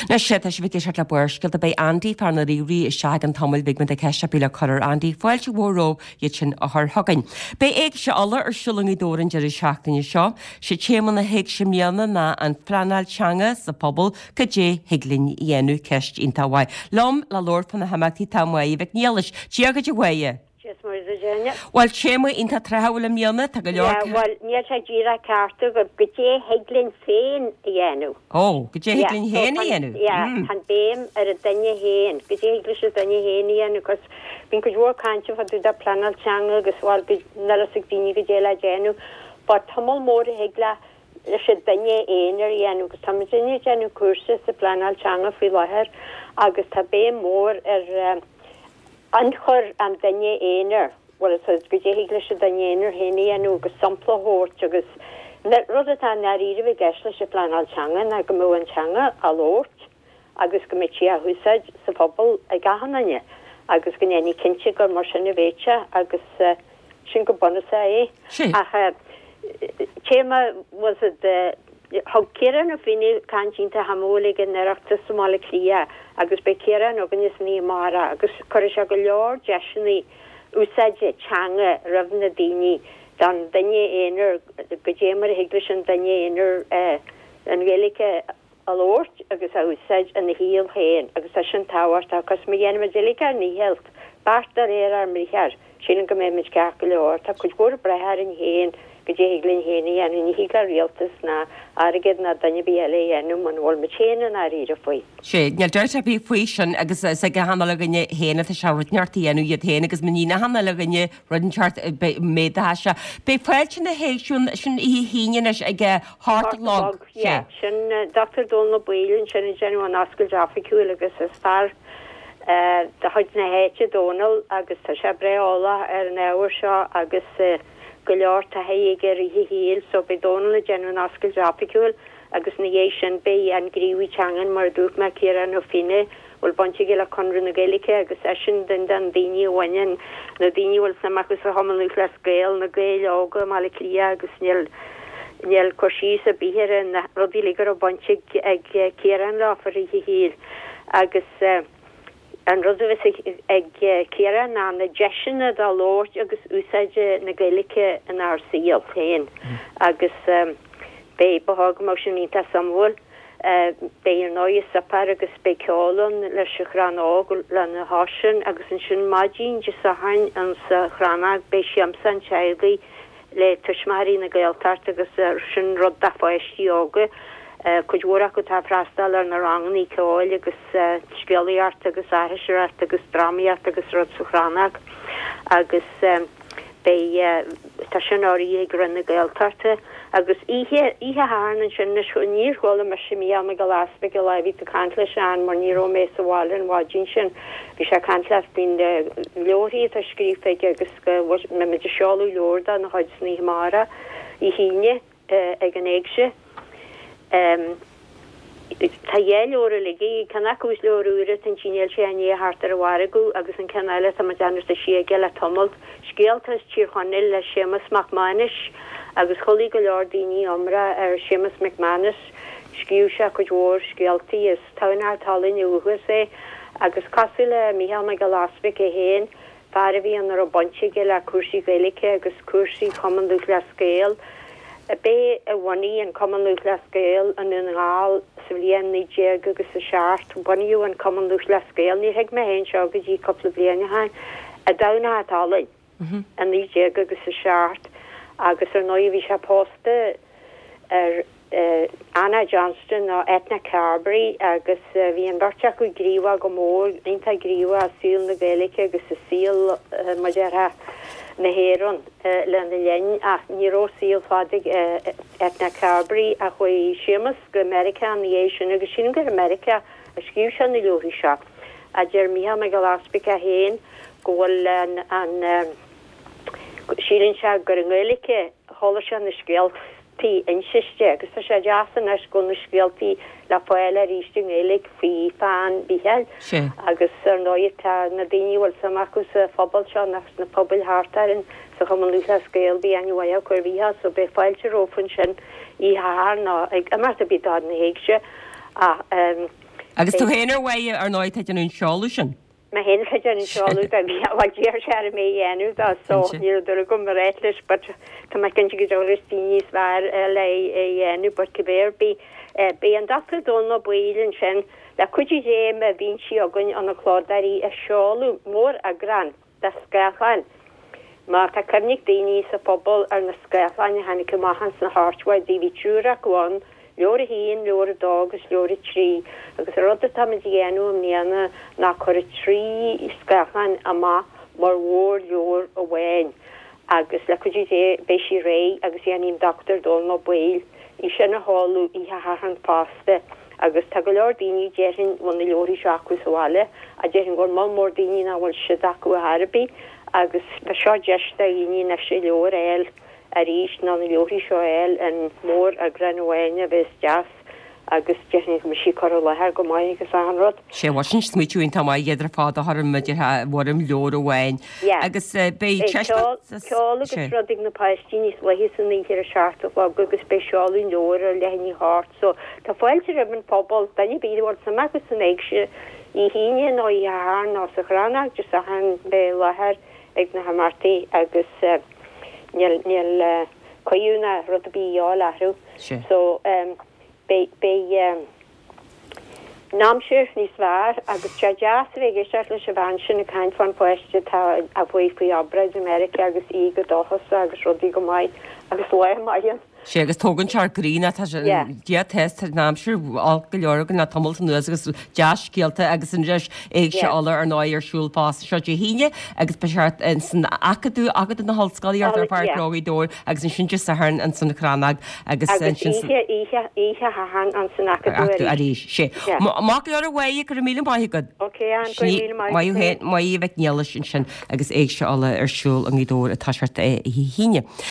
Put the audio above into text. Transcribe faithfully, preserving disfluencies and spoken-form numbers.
Na sé a sibh sé le buircil a bei Andy far na rií is seag an tamil bigman a ceiste bí le choir Andy fáil se bhró iad sin a th thugain. Bei éag se alla ar siúlaí dóran deidir seachtainine seo, sé chéman na héic sem líanana na an Flanal teanga sa pobl go dé higlinn dhéanú ceist intáhaid. Lom le Lord fan na haachtaí tamhaí bheith níalis tíagad bhhaie. Well chéma inta trehawla mianna tá go leor. Well níl sé ddíra carta go go dé heglinn féin dhéanú. Ó, go dé heglinn héna dhéanú. Ja, han béim ar a danne héin, go dé heglinn sé danne héna dhéanú, cos bín go dúr cante fa dú da Flanal teanga agus bhil go nela sig díine go dé le dhéanú, ba tamil mór hegla sé danne éonar dhéanú, gus tam dinne dhéanú cursa sa Flanal teanga fí láthir, agus tá béim mór ar anchor an danne éonar. Well so go dé hegle se danéar héna anú go sampla hórt agus rud a naríre vi geisle se Flanal teanga na go mó antanga a lórt agus go mití a húsaid sa pobl a gahanne agus go néni kinse go mar sinna véte agus uh, sin go bonsa é. A téma was it de hog kiran a finni kanjínta hamólige nerachta Somála clia agus be kiran og is ní mara agus chor se go leor jeisinaí úsáide teanga rafna daoine don danne éonar go démar a hiiglis an danne éonar an ghéalacha a lórt agus a úsáid an na híal héin agus a sin táhairt agus mé dhéanam a déalacha ní héalt bartar éar ar mrichar sin go mé mit ceach go leor tá chuid góir brethar in héin go dé higlinn héna an in higar rialtas na agad na danne béala dhéanú man bhil me chéan a ríre faoi. Sé, neal dúirt a bí faoi sin agus sa go hanna le gnne héna a sehairtnearttaíanú iad héna agus manína hanna le gnne rudenseart médathe. Bei foiil sin na héisiún sin í híine ag háartlog. Sin Doctor Donal Bwélinn sin i genú an ascail Africú agus is star de chuid na héite Donal agus tá se breála ar an éhar seo agus go leor tá héiger i híl so be Donal gen an ascail Africúil agus na dhé sin bé an gríhí teangan mar dúch me céan ó finine bhil bonte ge le conra na gaalacha agus é sin den den daine bhain na daine bhfuil samachchas a hamanú le scéal na gail ága mála clia agus níl níl cosí a bíhir na rodí ligar ó bonte ag céan láfar i híl agus an rudh ag céan ná na deisina dá lórt agus úsáide na gaalacha an ár síal féin agus bé bethag mar sin ínta samhfuil bé ar náid sapar agus bé ceálan leis se chránág le na hásin agus an sin maidín de sa hain an sa chránag bé siamsa an teagaí le tuismarí na gailtart agus sin rud dafaistí ága chuidhúach go tá freistal ar na ranganí ceáil agus scialaíart agus áisiart agus dráíart agus rud sa chránag agus bé tá sin áí ag rinne gailtarta agus ihe ihe háan sin na níorhla mar simí me go laspa go le ví a cantla an mar níró mé saháin wádín sin hí sé cantlas bín de leorí a scrífeige agus me me de seáú leorda na haid sní mara i híine ag an éagse Tá dhéóra ligí canachús leúra an tínéil sé ané hartar a warú agus an ceile a deanir a si ge le tomult scéaltas tíorchanil le sémas macmáis agus cholí go leor daoine omra ar sémas McManus sciú se go dúir scéaltaí is táhainnar talinn uhu sé agus cosú le míhall me go lasvic a héin far a bhí an ar a bonte ge le cuasí gaalacha agus cuasí commanú le scéal a bé a bhaí an commanú le scéal an in gáil sa bblion nídé agus a seart buíú an commanú le scéal ní heag me héin seo go dtí coppla bliana hain a dana atálainn an nídé agus a seart agus ar nó bhí se pósta ar Anna Johnston nó Etna Carberry agus bhí an barteach go gríomha go mór inta gríomha a síl na gaalacha agus a síl maidirtha na héron le na lein ach níró síl fádig Etna Carberry a chuoi sémas go America an dhé sin agus sin go America a sciú se na leorí seo a dear míha me go láspic a héin gohfuil an an sírin se gur an gáalacha thola se na scéaltaí insiste agus tá sé deasan as go na scéaltaí le foiile ríiste gáalaigh fí fan bíhel agus ar nóid tá na daoine bhfuil samachchas a phobal seo nach na pobl háartarin sa chuman luúla scéal bí anhhaile chuir bhíthe so be fáilte rófan sin í haar ná ag amarta bídá na héigse a Agus tú héanaar bhaid ar náid anún seáú sin. Ma hen an seáú a bhí bhil se mé dhéanú a só ní do go mar réitlis, but tá me cin go doristíní sver lei dhéanú, but cebéirbí bé an Doctor Donald Boylan sin le chuidir dé a vín si agann an na chládarí a seáú mór a gran de scaáin. Má tá cymnig daoine sa pobl ar na scaáin a hanig gomahan na hartwaid dí trúra goáin, leor a híon, leor a dágus, leor a trí, agus rud a tam dhéanú am níana na chuir trí scaáin a má mar mhór leor a bhhain. Agus le chuidir dé bé si ré agus dhéanam Doctor Donald Boyle i sin na háú i hahan pásta. Agus tá go leor daoine déirn bhna leorí seacu sáile a déirn gur má mór daoine na bhfuil si acu a Harbí agus tá seo deiste daoine na sé leor eil a ríist ná na leorí seo eil an mór a granhhaine bheits deas agus déirn me si chu lethir go maiid agus anrod. sé bhar sin smuitiúin tá idir fád a thmuidir bhm leor óhhain. agus bé teálagus rudig na Palestíní lehí san níhir a seaartta agus speisiáún leor a lehanní hart, so tá fáilte riban pobl daine bíhil sa megus san éagse í híine nó í haar ná sa chranach just a han be lethir ag na hamartaí agus níl coúna rud a bíá lehrú. So um, Bei um, námsir ní svar agus tre jazz réige se le se van sin a kaint fan poiste tá a bhui fao abreid America agus í go dochas agus rodí go maiid agus le maian. sé agus tógann tear grína tá dia test námsir á go leorgan na tomul nuas agus deas céalta agus an deis ag se alla ar náid arsúlpás seo de híine agus be seart an san acadú agad na hallscoí ar ar fearróí dóir agus an sin just a an san nacránag agus ihe hahan an san acadú a ríis sé. Má go ar bhhaid gur mí maigad. Mai bheith níala sin sin agus éag se alla arsúl an gdóir a taiisiart híine.